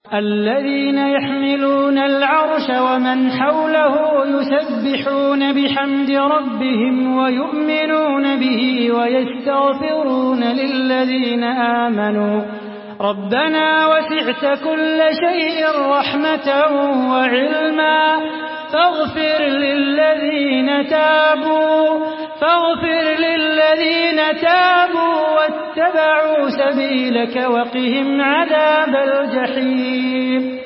الذين يحملون العرش ومن حوله يسبحون بحمد ربهم ويؤمنون به ويستغفرون للذين آمنوا ربنا وسعت كل شيء رحمة وعلما فاغفر للذين تابوا واتبعوا سبيلك وقهم عذاب الجحيم